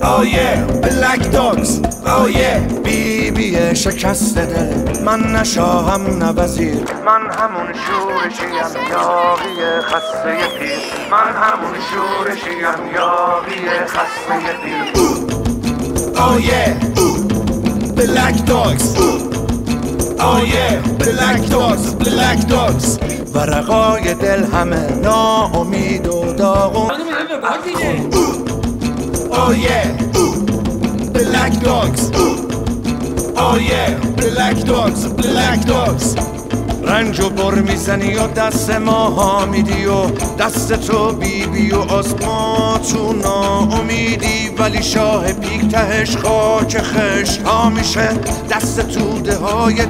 Oh yeah, black dogs. Oh yeah. بیبی شکست دل من نشاهم نه وزیر، من همون شورشیم یاغی خسته پیر، من همون شورشیم یاغی خسته پیر. Oh yeah, black dogs. Oh yeah, black dogs, black dogs. ورقای دل همه ناامید و داغون. Oh yeah, black dogs. Oh yeah, black dogs, black dogs. رنج و بر میزنی و دست ماها میدی و دست تو بیبی و آسما تو ناامیدی، ولی شاه پیک تهش خاک خشت ها میشه، دست توده های